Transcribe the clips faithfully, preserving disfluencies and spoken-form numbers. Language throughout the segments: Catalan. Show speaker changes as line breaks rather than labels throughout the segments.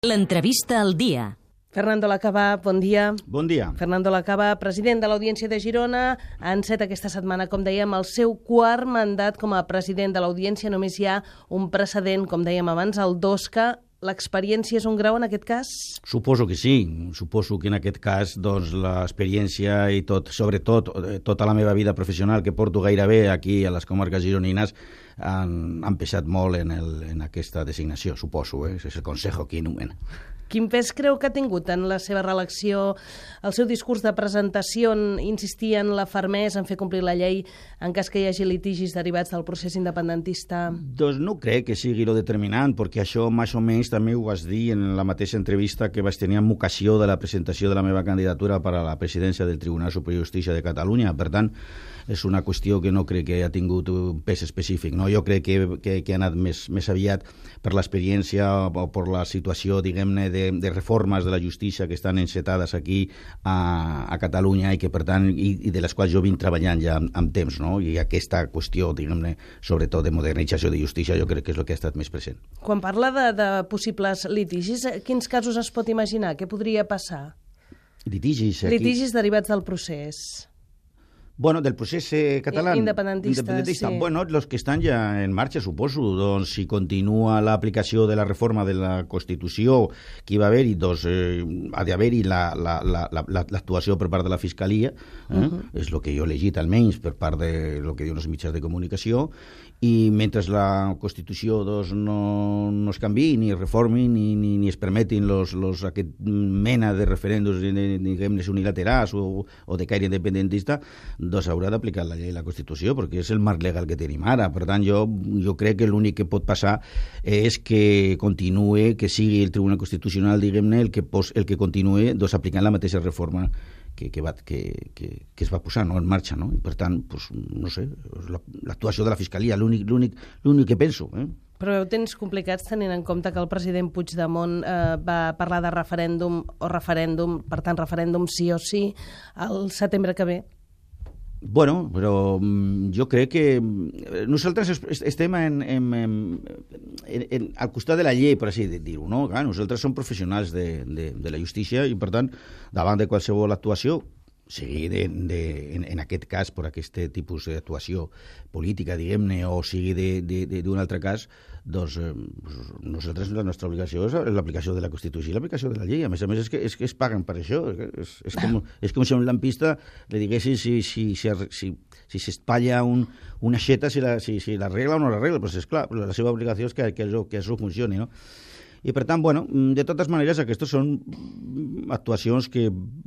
L'entrevista al dia.
Fernando Lacaba, bon dia.
Bon dia.
Fernando Lacaba, president de l'Audiència de Girona, ha encet aquesta setmana, com dèiem, el seu quart mandat com a president de l'Audiència. Només hi ha un precedent, com dèiem abans, el d'Osca. L'experiència és un grau en aquest cas?
Suposo que sí. Suposo que en aquest cas doncs, l'experiència i tot, sobretot tota la meva vida professional que porto gairebé aquí a les comarques gironines han, han pesat molt en, el, en aquesta designació, suposo. Eh? És el consejo que nomena.
Quin pes creu que ha tingut en la seva reelecció el seu discurs de presentació en insistir en la fermesa en fer complir la llei en cas que hi hagi litigis derivats del procés independentista?
Doncs no crec que sigui lo determinant, perquè això més o menys també ho vas dir en la mateixa entrevista que vaig tenir amb ocasió de la presentació de la meva candidatura per a la presidència del Tribunal Superior de Justícia de Catalunya. Per tant, és una qüestió que no crec que ha tingut un pes específic. No? Jo crec que, que, que ha anat més, més aviat per l'experiència o per la situació, diguem-ne, de, de reformes de la justícia que estan encetades aquí a, a Catalunya i que, per tant, i, i de les quals jo vinc treballant ja amb, amb temps, no? I aquesta qüestió, diguem-ne, sobretot de modernització de justícia, jo crec que és el que ha estat més present.
Quan parla de, de possibles litigis, quins casos es pot imaginar? Què podria passar?
Litigis? Aquí...
Litigis derivats del procés.
Bueno, del procés eh, català...
Independentista,
independentista.
sí.
Bueno, los que estan ja en marxa, suposo. Doncs si continua l'aplicació de la reforma de la Constitució que hi va haver-hi, doncs eh, ha d'haver-hi l'actuació la, la, la, per part de la Fiscalia, eh? Uh-huh. És el que jo he llegit almenys per part de lo que diuen els mitjans de comunicació, i mentre la Constitució doncs, no, no es canviï, ni es reformi, ni, ni, ni es permetin los, los, aquest mena de referèndums, diguem-ne, unilaterals o, o de caire independentista, doncs haurà d'aplicar la llei i la Constitució, perquè és el marc legal que tenim ara. Per tant, jo, jo crec que l'únic que pot passar és que continue, que sigui el Tribunal Constitucional, diguem-ne, el que, pos, el que continue doncs, aplicant la mateixa reforma que, que, va, que, que, que es va posar, no, en marxa. No? I per tant, doncs, no sé, l'actuació de la Fiscalia, l'únic, l'únic, l'únic que penso. Eh?
Però heu temps complicats tenint en compte que el president Puigdemont eh, va parlar de referèndum o referèndum, per tant, referèndum sí o sí, al setembre que ve.
Bueno, però jo crec que nosaltres estem en, en, en, en, en, al costat de la llei, per així dir-ho, no? Clar, nosaltres som professionals de, de, de la justícia i, per tant, davant de qualsevol actuació, sigui de, de, en, en aquest cas per aquest tipus d'actuació política, diguem-ne, o sigui d'un altre cas, doncs eh, nosaltres la nostra obligació és l'aplicació de la Constitució i l'aplicació de la llei. A més a més, és que, és que es paguen per això. És, és, com, és com si a un lampista li diguessin si, si, si, si, si s'espatlla un, una xeta, si la, si, si l'arregla o no l'arregla. Però és clar, la seva obligació és que, que, això, que això funcioni, no? I per tant, bueno, de totes maneres, aquestes són actuacions que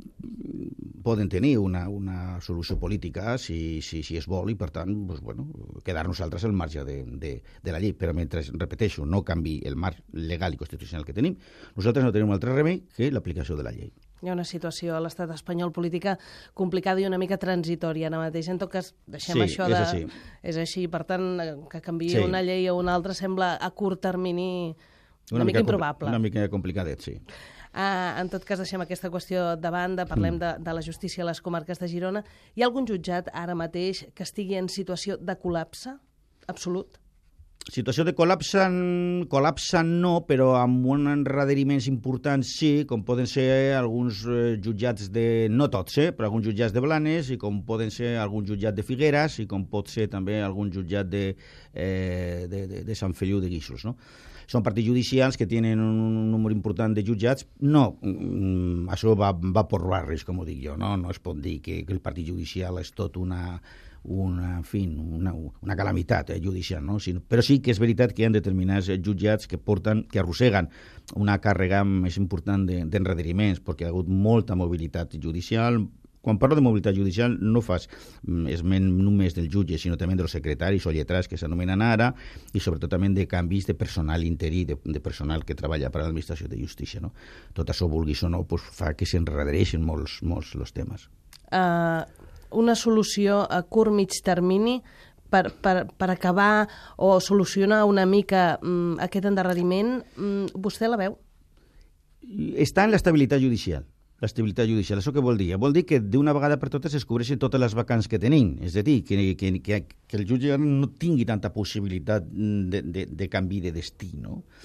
poden tenir una, una solució política si, si, si es vol i, per tant, doncs, bueno, quedar nosaltres al marge de, de, de la llei. Però mentre, repeteixo, no canvi el marc legal i constitucional que tenim, nosaltres no tenim un altre remei que l'aplicació de la llei.
Hi ha una situació a l'estat espanyol política complicada i una mica transitòria ara mateix. En tot cas, deixem
sí,
això
de...
És
així.
És així. Per tant, que canviï
sí.
una llei o una altra sembla a curt termini una,
una
mica, mica improbable.
Una mica complicadet, sí.
Uh, en tot cas, deixem aquesta qüestió de banda, parlem mm. de, de la justícia a les comarques de Girona. Hi ha algun jutjat ara mateix que estigui en situació de col·lapse absolut?
Situació de col·lapse, col·lapse no, però amb uns endarreriments importants sí, com poden ser alguns eh, jutjats de, no tots, eh, però alguns jutjats de Blanes, i com poden ser algun jutjat de Figueres, i com pot ser també algun jutjat de, eh, de, de, de Sant Feliu de Guíxols, no? Són partits judicials que tenen un número important de jutjats. No, això va, va per barris, com ho dic jo. No, no es pot dir que, que el partit judicial és tot una, una, en fi, una, una calamitat eh, judicial. No? Però sí que és veritat que hi ha determinats jutjats que porten, que arrosseguen una càrrega més important d'endarreriments, perquè hi ha hagut molta mobilitat judicial. Quan parlo de mobilitat judicial no fas esment només del jutge, sinó també dels secretaris o lletrats que s'anomenen ara, i sobretot també de canvis de personal interí, de, de personal que treballa per a l'administració de justícia. No? Tot això, vulguis o no, pues, fa que s'enredereixin molts, molts els temes.
Uh, una solució a curt mig termini per, per, per acabar o solucionar una mica um, aquest endarreriment, um, vostè la veu?
Està en l'estabilitat judicial. L'estabilitat judicial. Això què vol dir? Vol dir que d'una vegada per totes es cobreixen totes les vacants que tenim. És a dir, que, que, que, que el jutge no tingui tanta possibilitat de, de, de canvi de destí, no?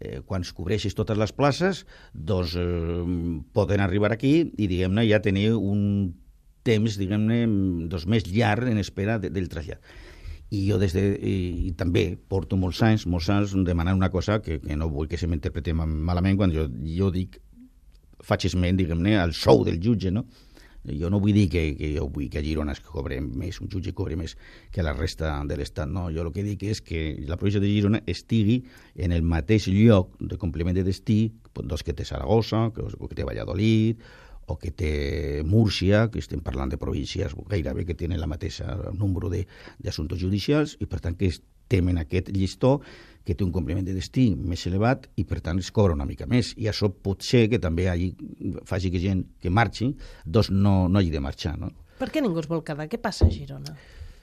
eh, quan es cobreixis totes les places, doncs eh, poden arribar aquí i, diguem-ne, ja tenir un temps, diguem-ne, doncs, més llarg en espera de, del trasllat. I jo des de, i, i també porto molts anys, molts anys demanant una cosa que, que no vull que se m'interpreti malament quan jo, jo dic, faig esment, diguem-ne, al sou del jutge, no? Jo no vull dir que, que jo vull que a Girona es cobre més, un jutge cobre més que la resta de l'Estat, no. Jo el que dic és que la província de Girona estigui en el mateix lloc de compliment de destí doncs, que té Saragossa, que, o que té Valladolid, o que té Múrcia, que estem parlant de províncies gairebé que tenen la mateixa número d'assumptes judicials, i per tant que estem en aquest llistó que té un compliment de destí més elevat i per tant es cobra una mica més. I això pot ser que també hagi, faci que gent que marxi doncs no, no hagi de marxar. No?
Per què ningú es vol quedar? Què passa a Girona?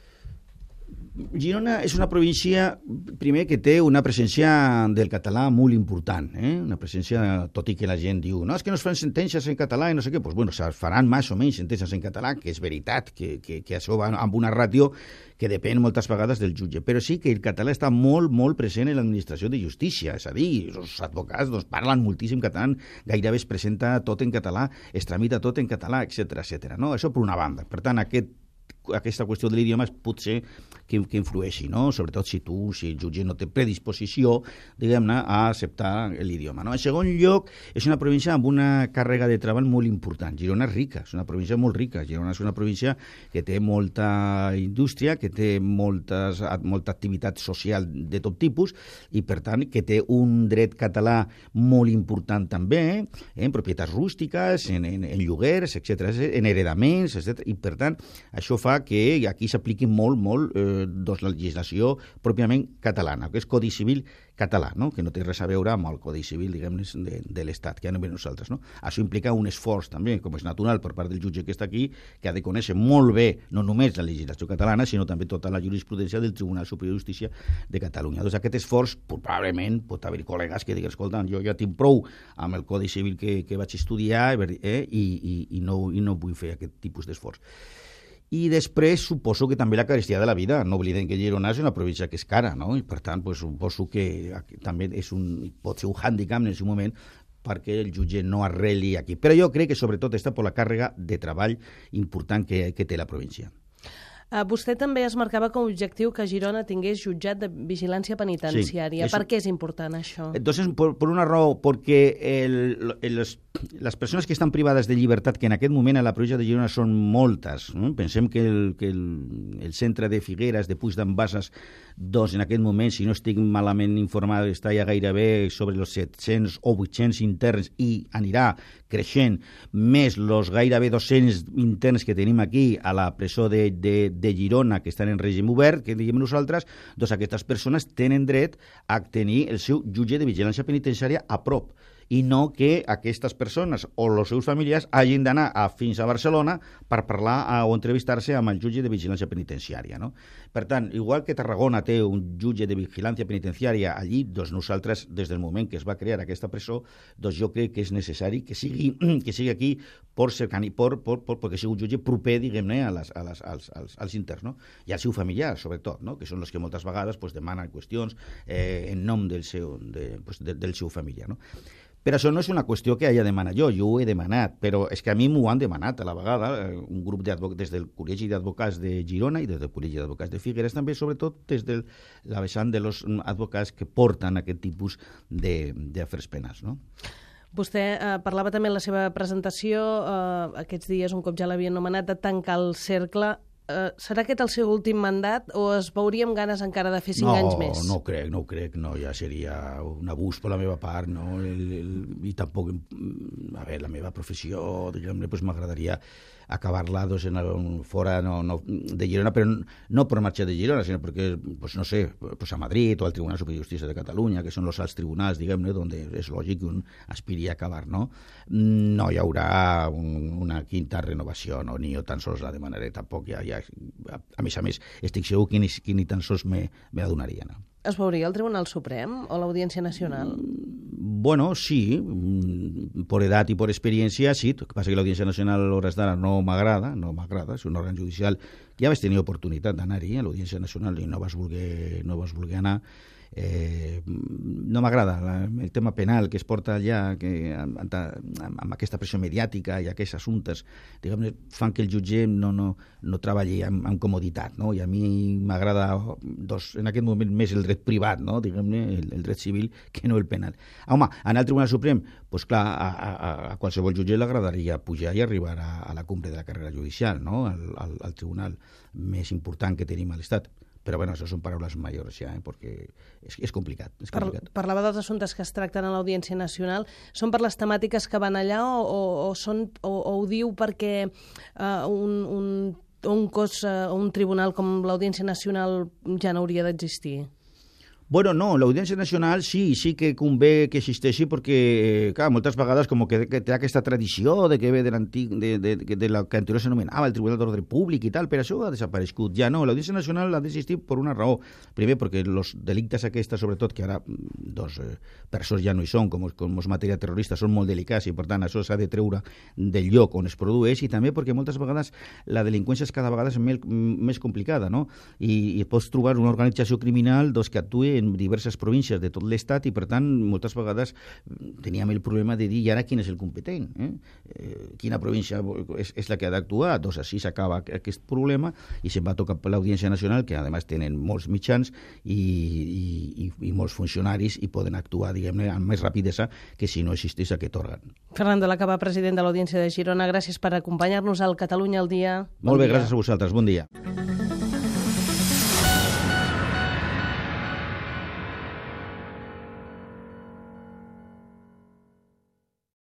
Girona és una província, primer, que té una presència del català molt important, eh? Una presència, tot i que la gent diu no, és que no es fan sentències en català i no sé què, doncs bueno, se faran més o menys sentències en català, que és veritat, que, que, que això va amb una ràtio que depèn moltes vegades del jutge, però sí que el català està molt, molt present en l'administració de justícia, és a dir, els advocats doncs, parlen moltíssim català, gairebé es presenta tot en català, es tramita tot en català, etcètera, etcètera. No? Això per una banda. Per tant, aquest aquesta qüestió de l'idioma pot ser que, que influeixi, no? Sobretot si tu, si el jutge no té predisposició, diguem-ne, a acceptar l'idioma. No? En segon lloc, és una província amb una càrrega de treball molt important. Girona és rica, és una província molt rica. Girona és una província que té molta indústria, que té moltes, molta activitat social de tot tipus i, per tant, que té un dret català molt important també, eh? en propietats rústiques, en, en, en lloguers, etcètera, en heredaments, etcètera. I, per tant, això fa que aquí s'apliqui molt, molt eh, doncs la legislació pròpiament catalana, que és Codi Civil català, no? Que no té res a veure amb el Codi Civil, diguem-ne, de, de l'Estat, que ja no ve nosaltres. No? Això implica un esforç també, com és natural per part del jutge que està aquí, que ha de conèixer molt bé, no només la legislació catalana, sinó també tota la jurisprudència del Tribunal Superior de Justícia de Catalunya. Doncs aquest esforç, probablement, pot haver col·legues que diguin, escolta, jo ja tinc prou amb el Codi Civil que, que vaig estudiar eh, i, i, i, no, i no vull fer aquest tipus d'esforç. I després suposo que també la carestia de la vida. No oblidem que Girona és una província que és cara, no? I per tant, pues, suposo que també és un, pot ser un hàndicap en el seu moment perquè el jutge no arreli aquí. Però jo crec que sobretot està per la càrrega de treball important que, que té la província.
Uh, vostè també es marcava com a objectiu que Girona tingués jutjat de vigilància penitenciària. Sí, és... Per què és important això? Entonces,
por, por una raó, porque el, el, les, les persones que estan privades de llibertat, que en aquest moment a la província de Girona són moltes, no? Pensem que, el, que el, el centre de Figueres, de Puig d'en Basses, doncs en aquest moment, si no estic malament informat, està ja gairebé sobre els set-cents o vuit-cents interns i anirà creixent, més els gairebé dos-cents interns que tenim aquí a la presó de, de, de Girona, que estan en règim obert, que diguem nosaltres, doncs aquestes persones tenen dret a tenir el seu jutge de vigilància penitenciària a prop, i no que aquestes persones o els seus familiars hagin d'anar a, fins a Barcelona per parlar a, o entrevistar-se amb el jutge de vigilància penitenciària. No? Per tant, igual que Tarragona té un jutge de vigilància penitenciària allí, doncs nosaltres, des del moment que es va crear aquesta presó, doncs jo crec que és necessari que sigui, que sigui aquí per cercani, per, per, per, perquè sigui un jutge proper, diguem-ne, a les, a les, als, als, als interns, no? I al seu familiar, sobretot, no? Que són els que moltes vegades pues, demanen qüestions eh, en nom del seu, de, pues, de, del seu familiar, no? Però això no és una qüestió que hagi demanat jo, jo ho he demanat, però és que a mi m'ho han demanat a la vegada, un grup d'advocats des del Col·legi d'Advocats de Girona i des del Col·legi d'Advocats de Figueres també, sobretot des de la vessant de los advocats que porten aquest tipus d'afers penals, no?
Vostè eh, parlava també en la seva presentació, eh, aquests dies, un cop ja l'havia anomenat, de tancar el cercle. Uh, serà aquest el seu últim mandat o es veuríem ganes encara de fer cinc
no,
anys més?
No, no crec, no crec, no, ja seria un abús per la meva part, no? El, el, i tampoc, a veure, la meva professió, diguem-ne, pues m'agradaria acabar-la doncs, en el, fora no, no, de Girona, però no per marxar de Girona, sinó perquè, pues, no sé, pues a Madrid o al Tribunal Superior de Justícia de Catalunya, que són els alts tribunals, diguem-ne, on és lògic que un aspiri a acabar, no? No hi haurà un, una quinta renovació, no? Ni jo tan sols la demanaré, tampoc ja, ja a, a més a més, estic segur que ni, que ni tan sols me, me la donaria, no?
Es veuria el Tribunal Suprem o l'Audiència Nacional?
Bueno, sí, per edat i per experiència, sí. El que passa que l'Audiència Nacional a l'hores d'ara no m'agrada, no m'agrada, és un òrgan judicial. Ja vaig tenir oportunitat d'anar-hi a l'Audiència Nacional i no vas voler, no vas voler anar. Eh, no m'agrada el tema penal que es porta allà, que amb, amb, amb aquesta pressió mediàtica i aquests assumptes, diguem, fan que el jutge no, no, no treballi amb, amb comoditat, no? I a mi m'agrada doncs, en aquest moment més el dret privat, no? Diguem-ne, el, el dret civil, que no el penal. Home, anar al Tribunal Suprem, doncs clar, a, a, a qualsevol jutge l'agradaria pujar i arribar a, a la cumbre de la carrera judicial, no? Al, al, al tribunal més important que tenim a l'Estat. Però bueno, això són paraules majors ja, eh? Perquè és, és complicat. És complicat.
Par parlava dels assumptes que es tracten a l'Audiència Nacional. Són per les temàtiques que van allà o, o, o, són, o, o ho diu perquè uh, un, un, un cos, uh, un tribunal com l'Audiència Nacional ja no hauria d'existir?
Bueno, no, l'Audiència Nacional sí, sí que convé que existeixi perquè, clar, moltes vegades com que, que té aquesta tradició de que ve de l'antic, de, de, de, de la que anterior s'anomenava el Tribunal d'Ordre Públic i tal, però això ha desaparegut. Ja no, l'Audiència Nacional ha d'existir per una raó. Primer, perquè els delictes aquests, sobretot, que ara doncs, eh, per això ja no hi són, com, com és matèria terrorista, són molt delicats i, per tant, això s'ha de treure del lloc on es produeix, i també perquè moltes vegades la delinqüència és cada vegada més, més complicada, no? I, i pots trobar una organització criminal doncs, que actuï en diverses províncies de tot l'Estat i, per tant, moltes vegades teníem el problema de dir, i ara quin és el competent? Eh? Eh, quina província és, és la que ha d'actuar? Doncs així s'acaba aquest problema i se'n va tocar per l'Audiència Nacional, que a més tenen molts mitjans i, i, i molts funcionaris i poden actuar, diguem-ne, amb més rapidesa que si no existís aquest òrgan.
Fernando Lacaba, president de l'Audiència de Girona, gràcies per acompanyar-nos al Catalunya al dia.
Molt bé, gràcies a vosaltres. Bon dia.